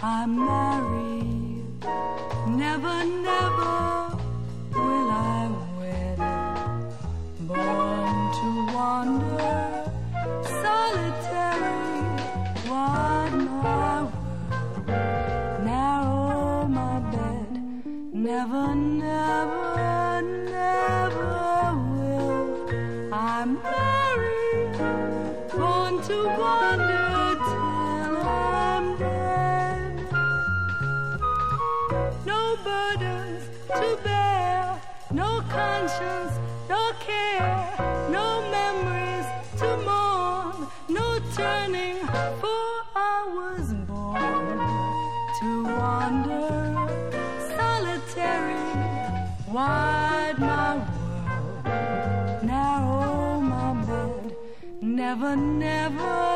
I'm married. Never, never will I wed. Born to wander, solitary, wide my world, narrow my bed. Never, never, never will. I'm married, born to wander till I'm dead. No burdens to bear, no conscience, no care, no memories to mourn, no turning, for I was born to wander, solitary, wide my world, narrow my bed. Never, never